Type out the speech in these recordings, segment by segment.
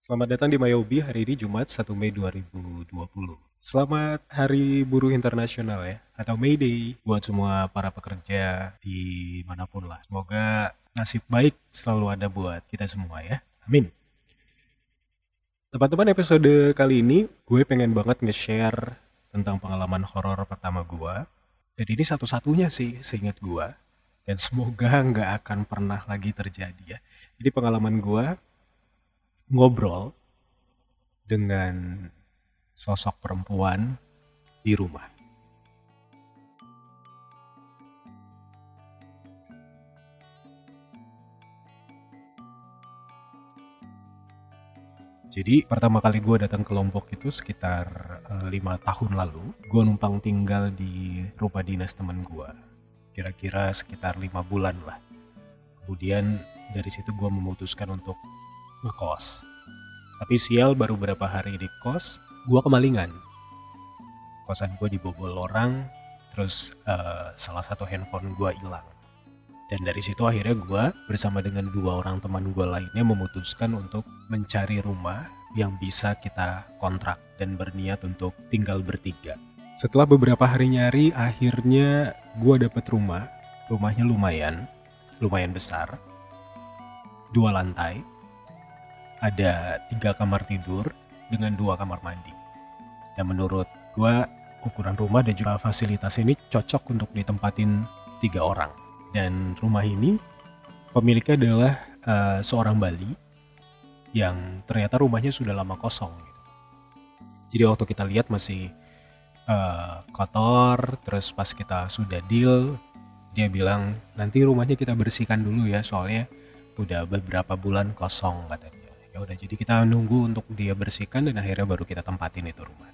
Selamat datang di Mayobi hari ini Jumat 1 Mei 2020. Selamat Hari Buruh Internasional ya, atau May Day buat semua para pekerja di manapun lah. Semoga nasib baik selalu ada buat kita semua ya. Amin. Teman-teman, episode kali ini gue pengen banget nge-share tentang pengalaman horor pertama gue. Dan ini satu-satunya sih seingat gue. Dan semoga nggak akan pernah lagi terjadi ya. Jadi pengalaman gue ngobrol dengan sosok perempuan di rumah. Jadi pertama kali gue datang ke Lombok itu sekitar 5 tahun lalu. Gue numpang tinggal di rumah dinas teman gue. Kira-kira sekitar 5 bulan lah. Kemudian dari situ gue memutuskan untuk ngekos. Tapi sial, baru beberapa hari di kos, gue kemalingan. Kosan gue dibobol orang, terus salah satu handphone gue hilang. Dan dari situ akhirnya gue bersama dengan 2 orang teman gue lainnya memutuskan untuk mencari rumah yang bisa kita kontrak dan berniat untuk tinggal bertiga. Setelah beberapa hari nyari, akhirnya gue dapet rumah. Rumahnya lumayan besar. 2 lantai. Ada 3 kamar tidur dengan 2 kamar mandi. Dan menurut gue ukuran rumah dan juga fasilitas ini cocok untuk ditempatin 3 orang. Dan rumah ini pemiliknya adalah seorang Bali yang ternyata rumahnya sudah lama kosong. Jadi waktu kita lihat masih kotor, terus pas kita sudah deal, dia bilang nanti rumahnya kita bersihkan dulu ya, soalnya udah beberapa bulan kosong katanya. Ya udah, jadi kita nunggu untuk dia bersihkan dan akhirnya baru kita tempatin itu rumah.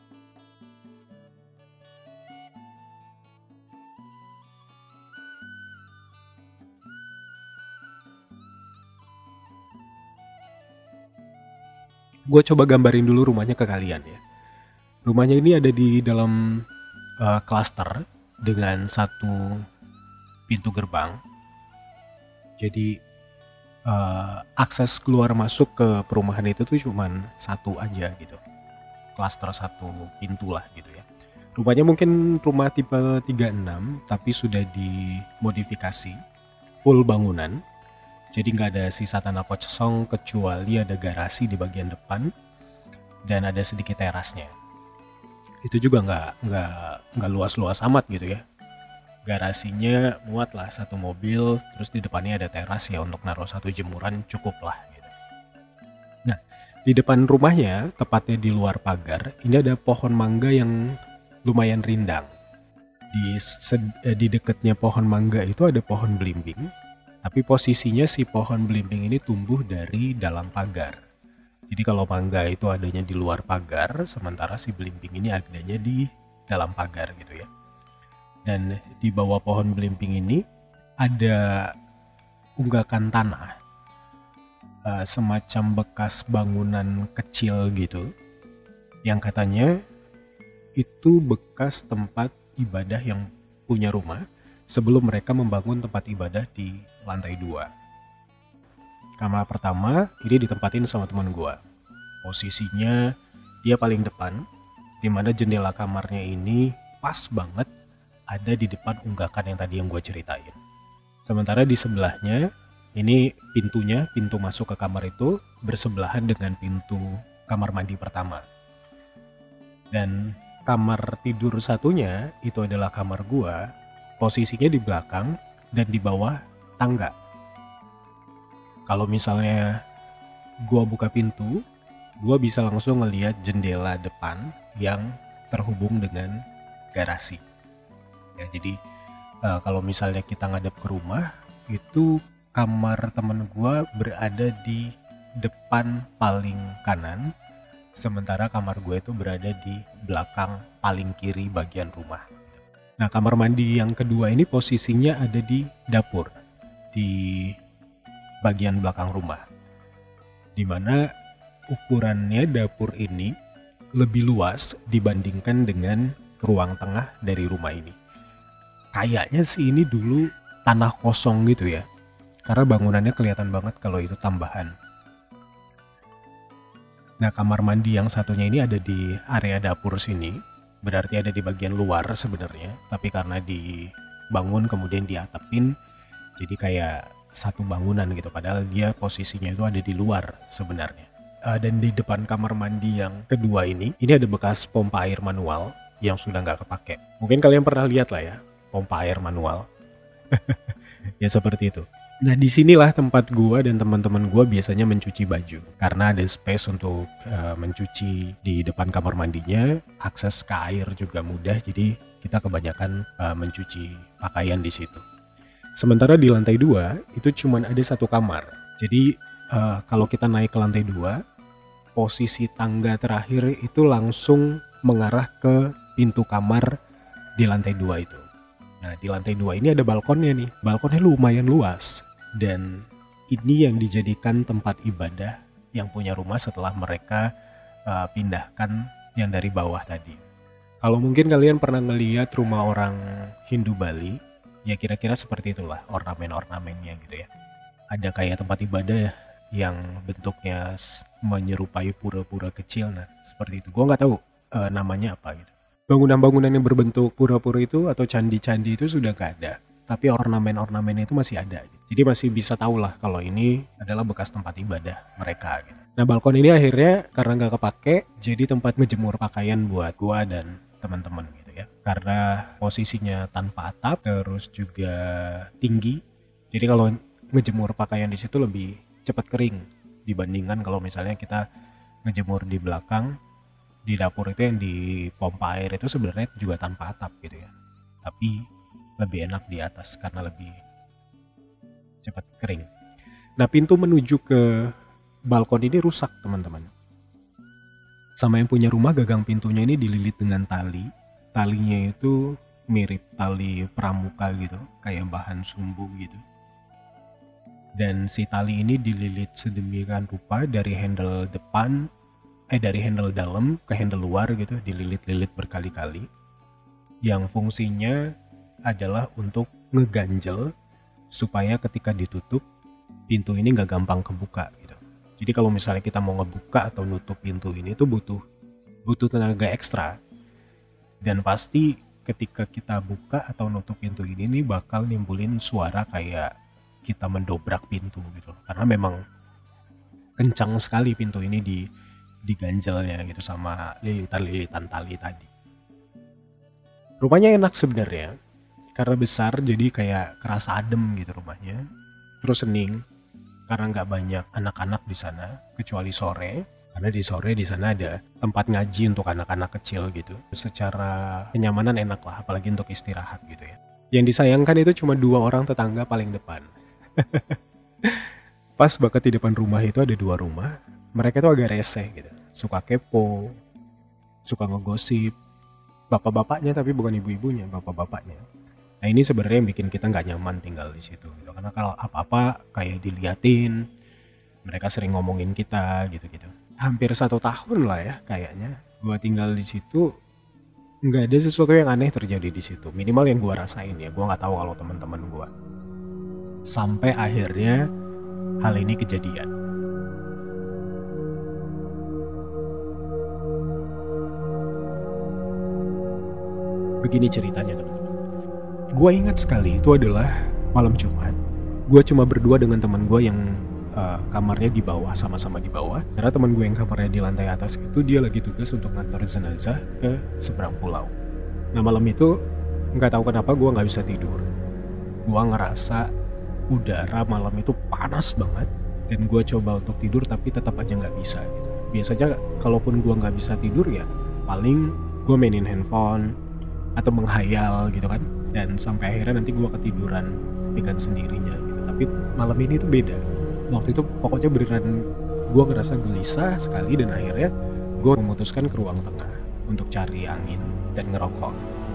Gue coba gambarin dulu rumahnya ke kalian ya. Rumahnya ini ada di dalam klaster dengan 1 pintu gerbang. Jadi akses keluar masuk ke perumahan itu tuh cuman 1 aja gitu. Klaster 1 pintu lah gitu ya. Rumahnya mungkin rumah tipe 36 tapi sudah dimodifikasi full bangunan. Jadi nggak ada sisa tanah kosong kecuali ada garasi di bagian depan dan ada sedikit terasnya. Itu juga nggak luas-luas amat gitu ya. Garasinya muat lah 1 mobil, terus di depannya ada teras ya untuk naruh 1 jemuran cukup lah gitu. Nah, di depan rumahnya, tepatnya di luar pagar, ini ada pohon mangga yang lumayan rindang. Di dekatnya pohon mangga itu ada pohon belimbing, tapi posisinya si pohon belimbing ini tumbuh dari dalam pagar. Jadi kalau mangga itu adanya di luar pagar, sementara si belimbing ini adanya di dalam pagar gitu ya. Dan di bawah pohon belimbing ini ada unggakan tanah, semacam bekas bangunan kecil gitu, yang katanya itu bekas tempat ibadah yang punya rumah sebelum mereka membangun tempat ibadah di lantai 2. Kamar pertama ini ditempatin sama teman gue. Posisinya dia paling depan, dimana jendela kamarnya ini pas banget ada di depan unggakan yang tadi yang gue ceritain. Sementara di sebelahnya, ini pintu masuk ke kamar itu bersebelahan dengan pintu kamar mandi pertama. Dan kamar tidur satunya itu adalah kamar gue, posisinya di belakang dan di bawah tangga. Kalau misalnya gue buka pintu, gue bisa langsung ngelihat jendela depan yang terhubung dengan garasi. Ya, jadi kalau misalnya kita ngadep ke rumah, itu kamar temen gue berada di depan paling kanan, sementara kamar gue itu berada di belakang paling kiri bagian rumah. Nah, kamar mandi yang kedua ini posisinya ada di dapur, di bagian belakang rumah, dimana ukurannya dapur ini lebih luas dibandingkan dengan ruang tengah dari rumah ini. Kayaknya sih ini dulu tanah kosong gitu ya, karena bangunannya kelihatan banget kalau itu tambahan. Nah, kamar mandi yang satunya ini ada di area dapur sini, berarti ada di bagian luar sebenarnya, tapi karena dibangun kemudian diatapin, jadi kayak satu bangunan gitu, padahal dia posisinya itu ada di luar sebenarnya. Dan di depan kamar mandi yang kedua ini ada bekas pompa air manual yang sudah nggak kepake. Mungkin kalian pernah lihat lah ya, pompa air manual. Ya seperti itu. Nah, disinilah tempat gua dan teman-teman gua biasanya mencuci baju, karena ada space untuk mencuci di depan kamar mandinya, akses ke air juga mudah, jadi kita kebanyakan mencuci pakaian di situ. Sementara di lantai 2 itu cuman ada satu kamar. Jadi kalau kita naik ke lantai 2, posisi tangga terakhir itu langsung mengarah ke pintu kamar di lantai 2 itu. Nah, di lantai 2 ini ada balkonnya nih. Balkonnya lumayan luas. Dan ini yang dijadikan tempat ibadah yang punya rumah setelah mereka pindahkan yang dari bawah tadi. Kalau mungkin kalian pernah ngelihat rumah orang Hindu Bali, ya kira-kira seperti itulah ornamen-ornamennya gitu ya. Ada kayak tempat ibadah yang bentuknya menyerupai pura-pura kecil. Nah, seperti itu. Gue nggak tahu namanya apa gitu. Bangunan-bangunan yang berbentuk pura-pura itu atau candi-candi itu sudah gak ada, tapi ornamen-ornamennya itu masih ada. Jadi masih bisa tahu lah kalau ini adalah bekas tempat ibadah mereka gitu. Nah, balkon ini akhirnya karena gak kepake, jadi tempat ngejemur pakaian buat gua dan teman-teman gitu ya. Karena posisinya tanpa atap, terus juga tinggi, jadi kalau ngejemur pakaian di situ lebih cepat kering dibandingkan kalau misalnya kita ngejemur di belakang. Di dapur itu yang di pompa air itu sebenarnya juga tanpa atap gitu ya. Tapi lebih enak di atas karena lebih cepat kering. Nah, pintu menuju ke balkon ini rusak, teman-teman. Sama yang punya rumah, gagang pintunya ini dililit dengan tali. Talinya itu mirip tali pramuka gitu, kayak bahan sumbu gitu. Dan si tali ini dililit sedemikian rupa dari handle depan dari handle dalam ke handle luar gitu, dililit-lilit berkali-kali, yang fungsinya adalah untuk ngeganjel supaya ketika ditutup pintu ini nggak gampang kebuka gitu. Jadi kalau misalnya kita mau ngebuka atau nutup pintu ini tuh butuh tenaga ekstra, dan pasti ketika kita buka atau nutup pintu ini nih bakal nimbulin suara kayak kita mendobrak pintu gitu, karena memang kencang sekali pintu ini diganjelnya gitu sama lilitan-lilitan tali tadi. Rumahnya enak sebenarnya karena besar, jadi kayak kerasa adem gitu rumahnya. Terus hening karena nggak banyak anak-anak di sana kecuali sore, karena di sore di sana ada tempat ngaji untuk anak-anak kecil gitu. Secara kenyamanan enak lah, apalagi untuk istirahat gitu ya. Yang disayangkan itu cuma 2 orang tetangga paling depan. Pas banget di depan rumah itu ada 2 rumah. Mereka tuh agak reseh gitu, suka kepo, suka ngegosip. Bapak-bapaknya tapi bukan ibu-ibunya, bapak-bapaknya. Nah, ini sebenarnya yang bikin kita nggak nyaman tinggal di situ gitu. Karena kalau apa-apa kayak diliatin, mereka sering ngomongin kita gitu-gitu. Hampir 1 tahun lah ya kayaknya gua tinggal di situ, nggak ada sesuatu yang aneh terjadi di situ. Minimal yang gua rasain ya, gua nggak tahu kalau teman-teman gua. Sampai akhirnya hal ini kejadian. Begini ceritanya, teman-teman. Gue ingat sekali itu adalah malam Jumat. Gue cuma berdua dengan teman gue yang kamarnya di bawah, sama-sama di bawah. Karena teman gue yang kamarnya di lantai atas itu dia lagi tugas untuk ngantar jenazah ke seberang pulau. Nah, malam itu nggak tahu kenapa gue nggak bisa tidur. Gue ngerasa udara malam itu panas banget dan gue coba untuk tidur tapi tetap aja nggak bisa gitu. Biasanya kalaupun gue nggak bisa tidur ya paling gue mainin handphone atau menghayal gitu kan, dan sampai akhirnya nanti gue ketiduran dengan sendirinya gitu. Tapi malam ini tuh beda. Waktu itu pokoknya beneran gue ngerasa gelisah sekali, dan akhirnya gue memutuskan ke ruang tengah untuk cari angin dan ngerokok.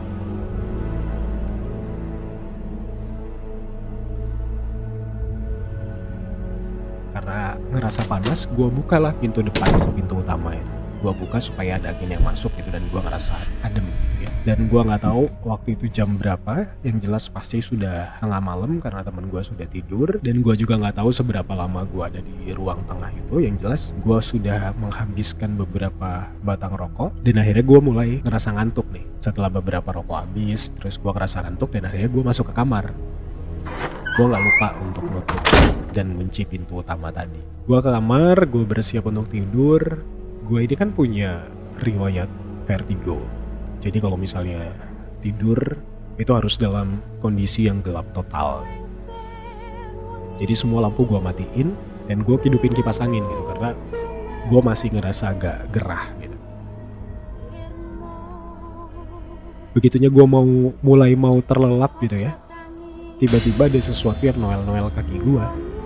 Karena ngerasa panas, gue bukalah pintu depan atau pintu utama ya. Gue buka supaya ada angin yang masuk gitu, dan gue ngerasa adem gitu ya. Dan gue nggak tahu waktu itu jam berapa. Yang jelas pasti sudah tengah malam karena teman gue sudah tidur. Dan gue juga nggak tahu seberapa lama gue ada di ruang tengah itu. Yang jelas gue sudah menghabiskan beberapa batang rokok. Dan akhirnya gue mulai ngerasa ngantuk nih. Setelah beberapa rokok habis, terus gue ngerasa ngantuk dan akhirnya gue masuk ke kamar. Gue nggak lupa untuk nutup dan kunci pintu utama tadi. Gue ke kamar, gue bersiap untuk tidur. Gue ini kan punya riwayat vertigo. Jadi kalau misalnya tidur itu harus dalam kondisi yang gelap total. Jadi semua lampu gue matiin dan gue hidupin kipas angin gitu karena gue masih ngerasa agak gerah gitu. Begitunya gue mulai mau terlelap gitu ya, tiba-tiba ada sesuatu yang noel-noel kaki gue.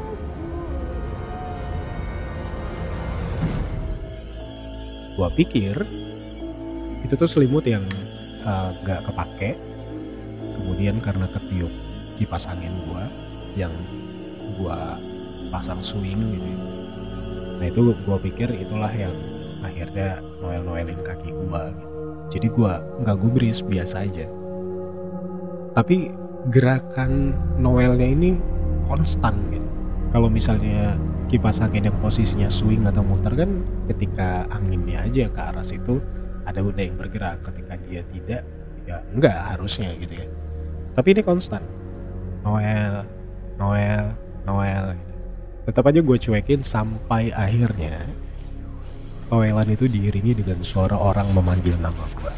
Gue pikir itu tuh selimut yang gak kepake. Kemudian karena ketiup kipas angin gue yang gue pasang swing gitu. Nah itu gue pikir itulah yang akhirnya noel-noelin kaki gue gitu. Jadi gue gak gubris, biasa aja. Tapi gerakan noelnya ini konstan gitu. Kalau misalnya kipas angin yang posisinya swing atau muter kan ketika anginnya aja ke arah situ ada benda yang bergerak, ketika dia tidak, ya enggak harusnya gitu ya. Tapi ini konstan. Noel. Gitu. Tetap aja gue cuekin sampai akhirnya noelan itu diiringi dengan suara orang memanggil nama gue.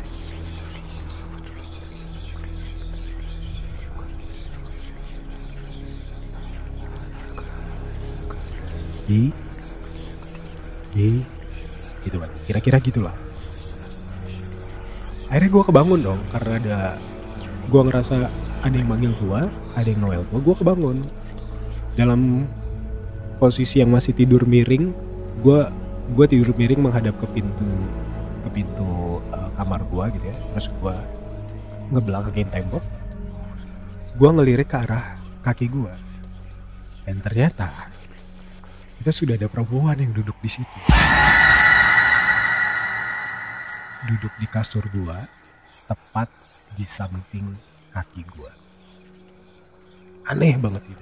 Gitu kan, kira-kira gitulah. Akhirnya gue kebangun dong karena gue ngerasa ada yang manggil gue, ada yang noel gue kebangun. Dalam posisi yang masih tidur miring, gue tidur miring menghadap ke pintu kamar gue gitu ya. Terus gue ngebelakangin tembok, gue ngelirik ke arah kaki gue, dan ternyata kita sudah ada perempuan yang duduk di situ. Duduk di kasur gua, tepat di samping kaki gua. Aneh banget gitu.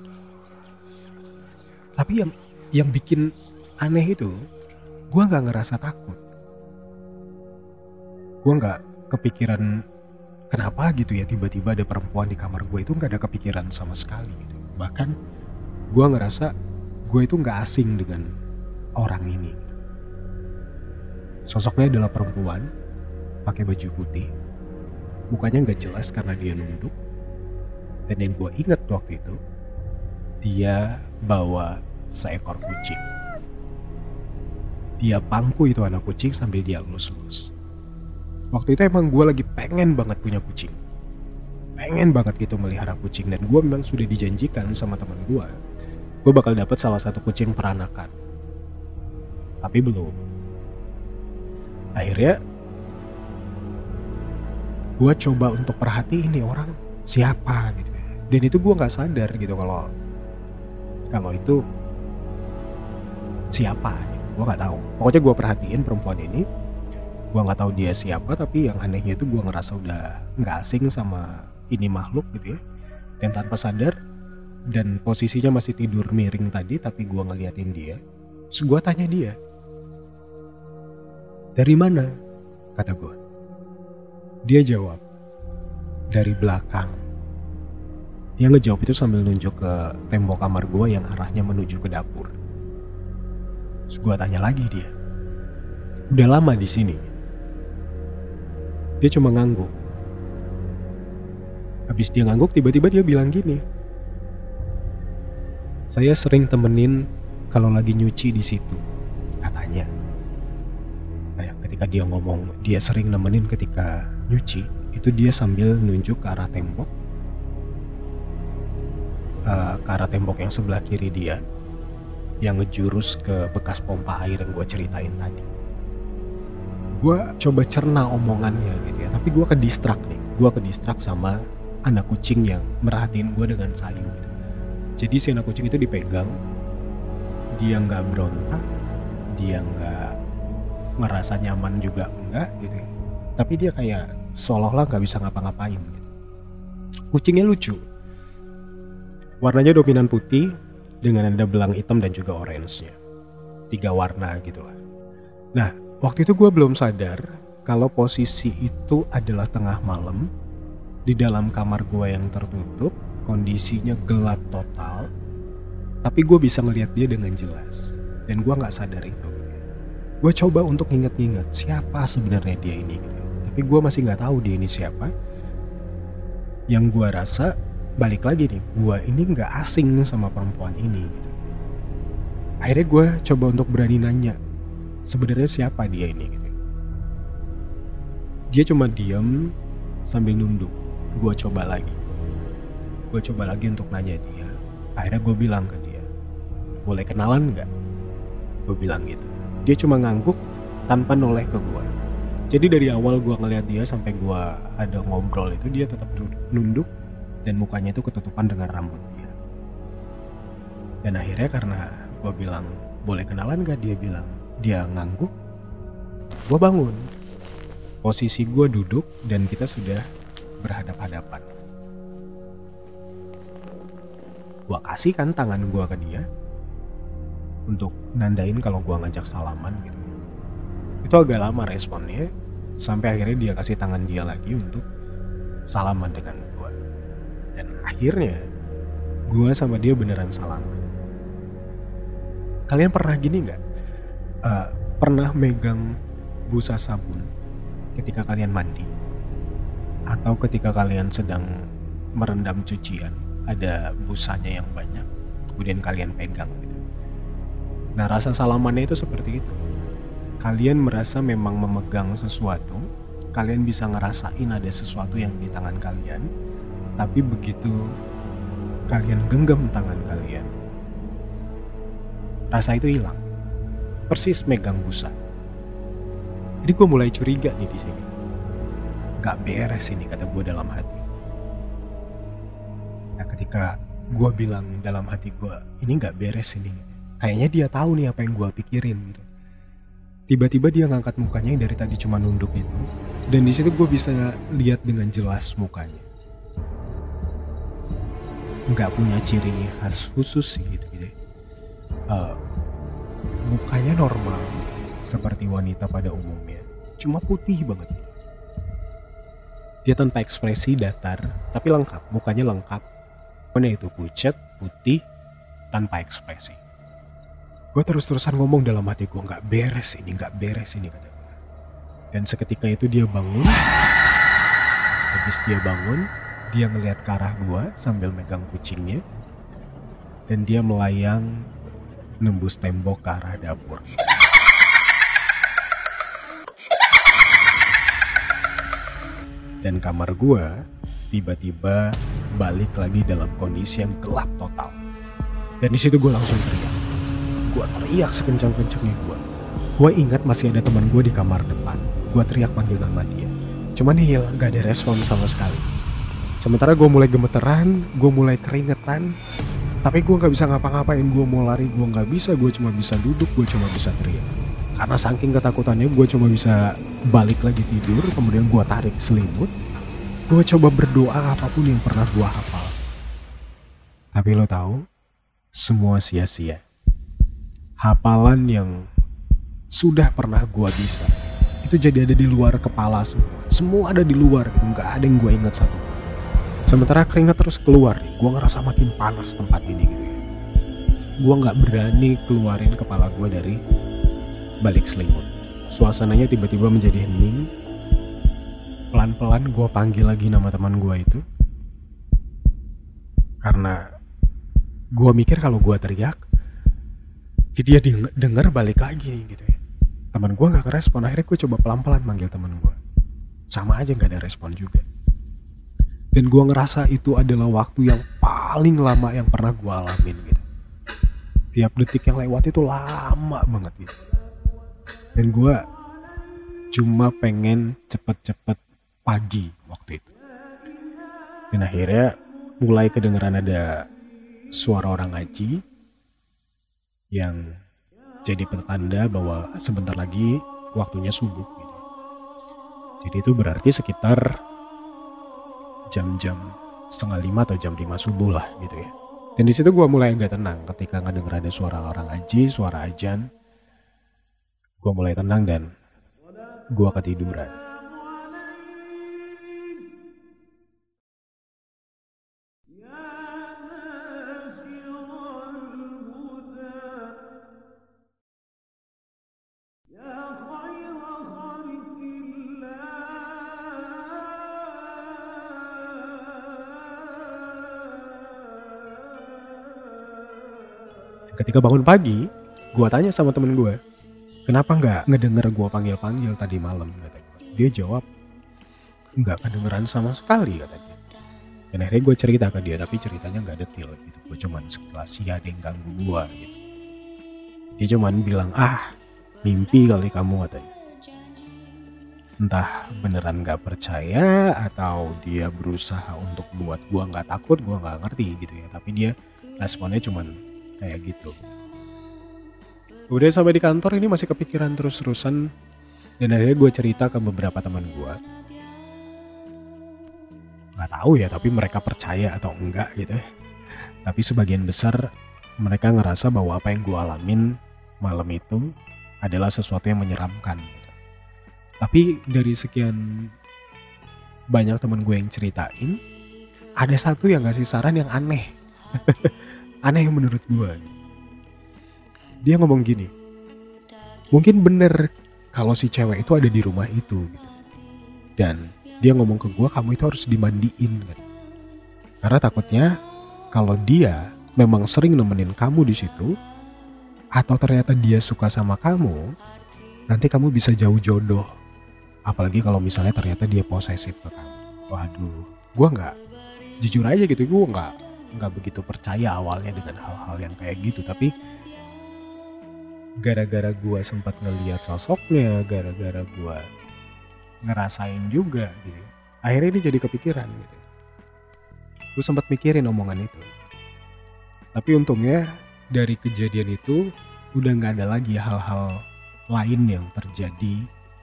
Tapi yang bikin aneh itu, gua nggak ngerasa takut. Gua nggak kepikiran kenapa gitu ya tiba-tiba ada perempuan di kamar gua, itu nggak ada kepikiran sama sekali gitu. Bahkan gua ngerasa gua itu nggak asing dengan orang ini. Sosoknya adalah perempuan, pakai baju putih, mukanya nggak jelas karena dia nunduk. Dan yang gue ingat waktu itu, dia bawa seekor kucing. Dia pangku itu anak kucing sambil dia elus-elus. Waktu itu emang gue lagi pengen banget punya kucing, pengen banget gitu melihara kucing. Dan gue memang sudah dijanjikan sama teman gue bakal dapat salah satu kucing peranakan, tapi belum. Akhirnya gue coba untuk perhatiin nih orang siapa gitu. Dan itu gue nggak sadar gitu kalau itu siapa gitu. Gue nggak tahu. Pokoknya gue perhatiin perempuan ini. Gue nggak tahu dia siapa, tapi yang anehnya itu gue ngerasa udah nggak asing sama ini makhluk gitu ya. Dan tanpa sadar, dan posisinya masih tidur miring tadi, tapi gue ngeliatin dia. Terus gue tanya dia, "Dari mana?" kata gue. Dia jawab, "Dari belakang." Dia ngejawab itu sambil nunjuk ke tembok kamar gue yang arahnya menuju ke dapur. Terus gue tanya lagi dia, "Udah lama di sini?" Dia cuma ngangguk. Habis dia ngangguk, tiba-tiba dia bilang gini, "Saya sering temenin kalau lagi nyuci di situ," katanya. Ketika dia ngomong dia sering nemenin ketika nyuci, itu dia sambil nunjuk ke arah tembok, yang sebelah kiri dia, yang ngejurus ke bekas pompa air yang gue ceritain tadi. Gue coba cerna omongannya gitu ya, tapi gue ke-distract sama anak kucing yang merhatiin gue dengan sayu gitu. Jadi si anak kucing itu dipegang, dia nggak berontak, dia nggak ngerasa nyaman juga enggak gitu ya. Tapi dia kayak seolah-olah gak bisa ngapa-ngapain gitu. Kucingnya lucu, warnanya dominan putih dengan ada belang hitam dan juga orange-nya, 3 warna gitu lah. Nah waktu itu gue belum sadar kalau posisi itu adalah tengah malam, di dalam kamar gue yang tertutup, kondisinya gelap total, tapi gue bisa ngelihat dia dengan jelas. Dan gue gak sadar itu. Gue coba untuk inget-inget siapa sebenarnya dia ini gitu. Tapi gue masih gak tahu dia ini siapa. Yang gue rasa, balik lagi nih, gue ini gak asing sama perempuan ini gitu. Akhirnya gue coba untuk berani nanya, sebenarnya siapa dia ini gitu. Dia cuma diam sambil nunduk. Gue coba lagi untuk nanya dia. Akhirnya gue bilang ke dia, boleh kenalan gak? Gue bilang gitu. Dia cuma ngangguk tanpa noleh ke gue. Jadi dari awal gue ngeliat dia sampai gue ada ngobrol itu, dia tetap nunduk dan mukanya itu ketutupan dengan rambut dia. Dan akhirnya karena gue bilang boleh kenalan gak, dia ngangguk. Gue bangun. Posisi gue duduk dan kita sudah berhadap-hadapan. Gue kasihkan tangan gue ke dia untuk nandain kalau gue ngajak salaman gitu. Itu agak lama responnya, sampai akhirnya dia kasih tangan dia lagi untuk salaman dengan gue. Dan akhirnya gue sama dia beneran salaman. Kalian pernah gini gak? Pernah megang busa sabun ketika kalian mandi? Atau ketika kalian sedang merendam cucian, ada busanya yang banyak, kemudian kalian pegang gitu. Nah rasa salamannya itu seperti itu. Kalian merasa memang memegang sesuatu, kalian bisa ngerasain ada sesuatu yang di tangan kalian, tapi begitu kalian genggam tangan kalian, rasa itu hilang. Persis megang busa. Jadi gue mulai curiga nih di sini. Gak beres ini, kata gue dalam hati. Nah ketika gue bilang dalam hati gue, ini gak beres ini, kayaknya dia tahu nih apa yang gue pikirin gitu. Tiba-tiba dia ngangkat mukanya yang dari tadi cuma nunduk itu, dan di situ gue bisa lihat dengan jelas mukanya. Nggak punya ciri khas khusus gitu. Mukanya normal seperti wanita pada umumnya, cuma putih banget. Dia tanpa ekspresi, datar, tapi lengkap. Mukanya lengkap. Mana itu pucat, putih, tanpa ekspresi. Gue terus-terusan ngomong dalam hati gue, gak beres ini kata gue. Dan seketika itu dia bangun. Habis dia bangun, dia ngelihat ke arah gue sambil megang kucingnya. Dan dia melayang nembus tembok ke arah dapur. Dan kamar gue tiba-tiba balik lagi dalam kondisi yang gelap total. Dan di situ gue langsung teriak. Gue teriak sekencang-kencangnya gue. Gue ingat masih ada teman gue di kamar depan. Gue teriak panggil nama dia. Cuman gak ada respon sama sekali. Sementara gue mulai gemeteran, gue mulai keringetan. Tapi gue gak bisa ngapa-ngapain. Gue mau lari, gue gak bisa. Gue cuma bisa duduk, gue cuma bisa teriak. Karena saking ketakutannya gue cuma bisa balik lagi tidur. Kemudian gue tarik selimut. Gue coba berdoa apapun yang pernah gue hafal. Tapi lo tahu, semua sia-sia. Hafalan yang sudah pernah gue bisa, itu jadi ada di luar kepala semua. Semua ada di luar, gak ada yang gue ingat satu. Sementara keringat terus keluar nih, gue ngerasa makin panas tempat ini gitu ya. Gue gak berani keluarin kepala gue dari balik selimut. Suasananya tiba-tiba menjadi hening. Pelan-pelan gue panggil lagi nama teman gue itu. Karena gue mikir kalau gue teriak, dia denger balik lagi nih gitu ya. Teman gue gak ngerespon. Akhirnya gue coba pelan-pelan manggil teman gue. Sama aja gak ada respon juga. Dan gue ngerasa itu adalah waktu yang paling lama yang pernah gue alamin gitu. Tiap detik yang lewat itu lama banget gitu. Dan gue cuma pengen cepet-cepet pagi waktu itu. Dan akhirnya mulai kedengeran ada suara orang ngaji yang jadi pertanda bahwa sebentar lagi waktunya subuh gitu. Jadi itu berarti sekitar jam-jam 4:30 atau jam 5 subuh lah gitu ya. Dan di situ gue mulai agak tenang ketika ngedenger ada suara orang ngaji, suara ajan. Gue mulai tenang dan gue ketiduran. Ketika bangun pagi, gue tanya sama temen gue, kenapa nggak ngedenger gue panggil-panggil tadi malam? Katanya. Dia jawab, nggak kedengeran sama sekali katanya. Dan akhirnya gue cerita ke dia, tapi ceritanya nggak detail gitu. Gue cuman sekelas ya ada yang ganggu gue gitu. Dia cuman bilang, mimpi kali kamu katanya. Entah beneran nggak percaya atau dia berusaha untuk buat gue nggak takut, gue nggak ngerti gitu ya. Tapi dia responnya cuman kayak gitu. Udah sampai di kantor ini masih kepikiran terus-terusan. Dan akhirnya gue cerita ke beberapa teman gue. Gak tahu ya, tapi mereka percaya atau enggak gitu ya. Tapi sebagian besar mereka ngerasa bahwa apa yang gue alamin malam itu adalah sesuatu yang menyeramkan gitu. Tapi dari sekian banyak teman gue yang ceritain, ada satu yang ngasih saran yang aneh. Aneh menurut gue. Dia ngomong gini, mungkin bener kalau si cewek itu ada di rumah itu gitu. Dan dia ngomong ke gue, kamu itu harus dimandiin gitu. Karena takutnya kalau dia memang sering nemenin kamu di situ, atau ternyata dia suka sama kamu, nanti kamu bisa jauh jodoh. Apalagi kalau misalnya ternyata dia posesif ke kamu. Waduh, gue nggak, jujur aja gitu, gue nggak begitu percaya awalnya dengan hal-hal yang kayak gitu. Tapi gara-gara gue sempat ngelihat sosoknya, gara-gara gue ngerasain juga gitu, akhirnya ini jadi kepikiran gitu. Gue sempat mikirin omongan itu. Tapi untungnya dari kejadian itu udah gak ada lagi hal-hal lain yang terjadi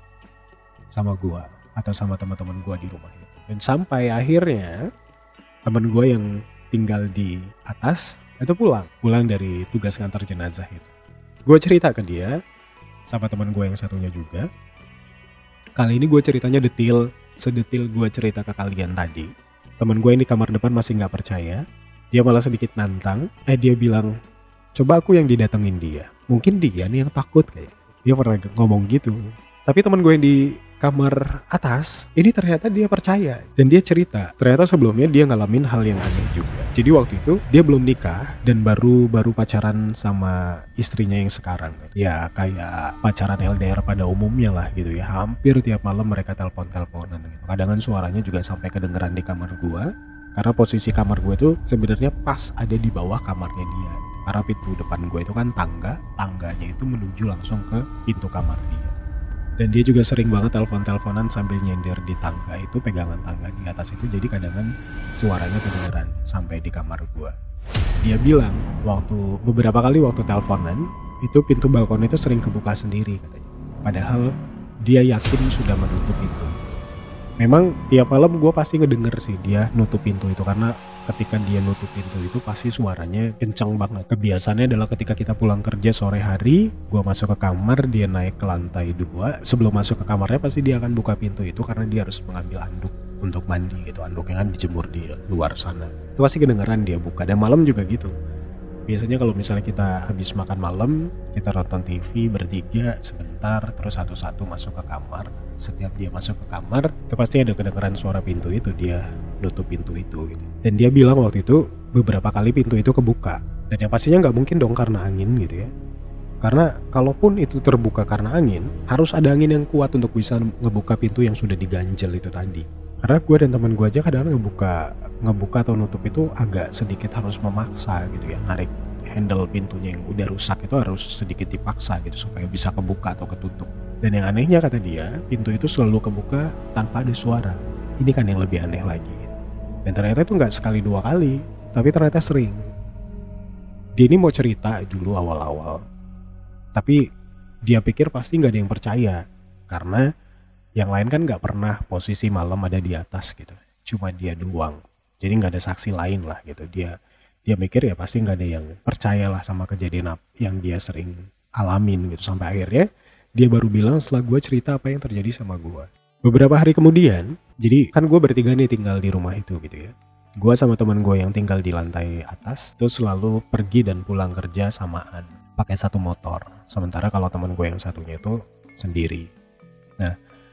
sama gue atau sama teman-teman gue di rumah itu. Dan sampai akhirnya teman gue yang tinggal di atas itu pulang dari tugas ngantar jenazah itu. Gue cerita ke dia sama teman gue yang satunya juga. Kali ini gue ceritanya detail, sedetil gue cerita ke kalian tadi. Temen gue yang di kamar depan masih gak percaya. Dia malah sedikit nantang. Dia bilang, coba aku yang didatengin dia. Mungkin dia nih yang takut kayak. Dia pernah ngomong gitu. Tapi temen gue yang di kamar atas, ini ternyata dia percaya. Dan dia cerita, ternyata sebelumnya dia ngalamin hal yang aneh juga. Jadi waktu itu dia belum nikah dan baru pacaran sama istrinya yang sekarang. Ya kayak pacaran LDR pada umumnya lah gitu ya. Hampir tiap malam mereka telepon-teleponan gitu. Kadang suaranya juga sampai kedengeran di kamar gua. Karena posisi kamar gue itu sebenarnya pas ada di bawah kamarnya dia. Karena pintu depan gue itu kan tangganya itu menuju langsung ke pintu kamar dia. Dan dia juga sering banget telepon-teleponan sambil nyender di tangga itu, pegangan tangga di atas itu. Jadi kadang suaranya kedengeran sampai di kamar gua. Dia bilang beberapa kali waktu teleponan itu pintu balkon itu sering kebuka sendiri katanya. Padahal dia yakin sudah menutup itu. Memang tiap malam gue pasti ngedenger sih dia nutup pintu itu, karena ketika dia nutup pintu itu pasti suaranya kencang banget. Kebiasaannya adalah ketika kita pulang kerja sore hari, gue masuk ke kamar, dia naik ke lantai 2. Sebelum masuk ke kamarnya pasti dia akan buka pintu itu karena dia harus mengambil anduk untuk mandi gitu. Anduknya kan dijemur di luar sana. Itu pasti kedengeran dia buka. Dan malam juga gitu. Biasanya kalau misalnya kita habis makan malam, kita nonton TV bertiga sebentar, terus satu-satu masuk ke kamar. Setiap dia masuk ke kamar, itu pasti ada kedengeran suara pintu itu, dia nutup pintu itu gitu. Dan dia bilang waktu itu beberapa kali pintu itu kebuka. Dan yang pastinya nggak mungkin dong karena angin gitu ya. Karena kalaupun itu terbuka karena angin, harus ada angin yang kuat untuk bisa ngebuka pintu yang sudah diganjel itu tadi. Karena gue dan teman gue aja kadang ngebuka atau nutup itu agak sedikit harus memaksa gitu ya. Narik handle pintunya yang udah rusak itu harus sedikit dipaksa gitu supaya bisa kebuka atau ketutup. Dan yang anehnya kata dia, pintu itu selalu kebuka tanpa ada suara. Ini kan yang lebih aneh lagi. Dan ternyata itu gak sekali 2 kali, tapi ternyata sering. Dia ini mau cerita dulu awal-awal, tapi dia pikir pasti gak ada yang percaya. Karena Yang lain kan nggak pernah posisi malam ada di atas gitu. Cuma dia doang. Jadi nggak ada saksi lain lah gitu. Dia mikir ya pasti nggak ada yang percayalah sama kejadian yang dia sering alamin gitu. Sampai akhirnya dia baru bilang setelah gue cerita apa yang terjadi sama gue. Beberapa hari kemudian, jadi kan gue bertiga nih tinggal di rumah itu gitu ya. Gue sama teman gue yang tinggal di lantai atas itu selalu pergi dan pulang kerja samaan pakai satu motor. Sementara kalau teman gue yang satunya itu sendiri. Nah,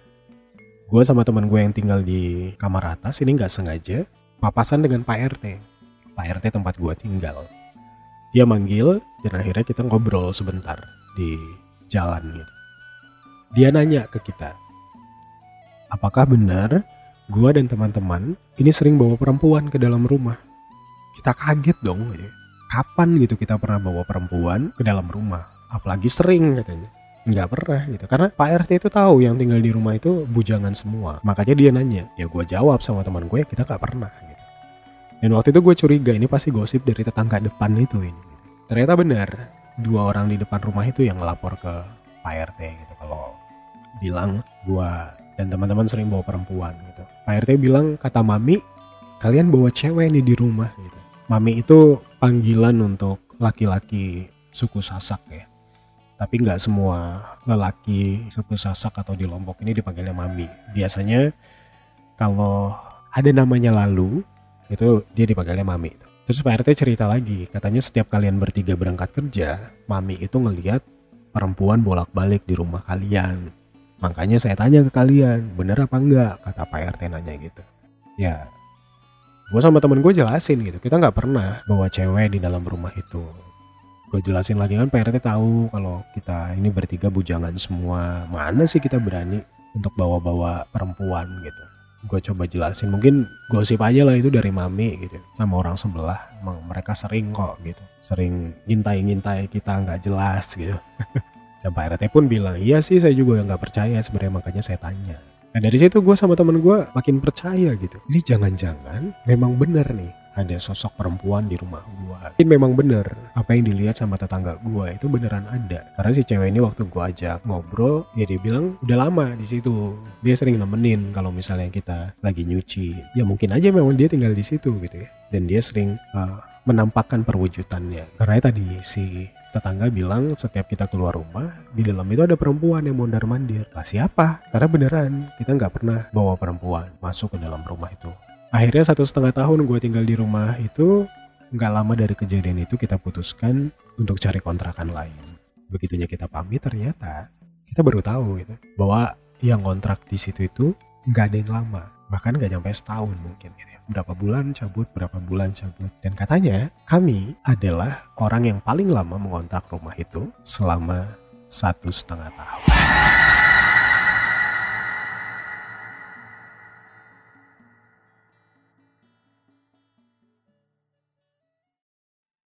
gue sama teman gue yang tinggal di kamar atas ini nggak sengaja papasan dengan Pak RT. Pak RT tempat gue tinggal. Dia manggil dan akhirnya kita ngobrol sebentar di jalan gitu. Dia nanya ke kita, apakah benar gue dan teman-teman ini sering bawa perempuan ke dalam rumah? Kita kaget dong gitu. Kapan gitu kita pernah bawa perempuan ke dalam rumah? Apalagi sering katanya. Nggak pernah gitu. Karena Pak RT itu tahu yang tinggal di rumah itu bujangan semua. Makanya dia nanya. Ya gue jawab sama teman gue, kita nggak pernah gitu. Dan waktu itu gue curiga ini pasti gosip dari tetangga depan itu ini. Ternyata benar. 2 orang di depan rumah itu yang ngelapor ke Pak RT gitu. Kalau bilang gue dan teman-teman sering bawa perempuan gitu. Pak RT bilang, kata Mami, kalian bawa cewek nih di rumah gitu. Mami itu panggilan untuk laki-laki suku Sasak ya. Tapi nggak semua lelaki suku Sasak atau di Lombok ini dipanggilnya Mami. Biasanya kalau ada namanya Lalu, itu dia dipanggilnya Mami. Terus Pak RT cerita lagi, katanya setiap kalian bertiga berangkat kerja, Mami itu ngelihat perempuan bolak-balik di rumah kalian. Makanya saya tanya ke kalian, bener apa enggak? Kata Pak RT nanya gitu. Ya, gue sama temen gue jelasin gitu, kita nggak pernah bawa cewek di dalam rumah itu. Gue jelasin lagi kan Pak RT tahu kalau kita ini bertiga bujangan semua. Mana sih kita berani untuk bawa-bawa perempuan gitu. Gue coba jelasin, mungkin gosip aja lah itu dari Mami gitu. Sama orang sebelah, emang mereka sering kok gitu. Sering ngintai-ngintai kita nggak jelas gitu. Dan Pak RT pun bilang, iya sih saya juga nggak percaya sebenarnya, makanya saya tanya. Nah dari situ gue sama temen gue makin percaya gitu. Ini jangan-jangan memang bener nih ada sosok perempuan di rumah gue. Mungkin memang bener apa yang dilihat sama tetangga gue itu beneran ada. Karena si cewek ini waktu gue ajak ngobrol, ya dia bilang udah lama di situ. Dia sering nemenin kalau misalnya kita lagi nyuci. Ya mungkin aja memang dia tinggal di situ gitu ya. Dan dia sering menampakkan perwujudannya. Karena tadi si tetangga bilang setiap kita keluar rumah, di dalam itu ada perempuan yang mondar-mandir. Lah siapa? Karena beneran kita nggak pernah bawa perempuan masuk ke dalam rumah itu. Akhirnya 1,5 tahun gue tinggal di rumah itu, nggak lama dari kejadian itu kita putuskan untuk cari kontrakan lain. Begitunya kita pamit ternyata kita baru tahu gitu, bahwa yang kontrak di situ itu nggak ada yang lama. Bahkan nggak nyampe setahun mungkin gitu ya. Berapa bulan cabut. Dan katanya kami adalah orang yang paling lama mengontrak rumah itu selama 1,5 tahun.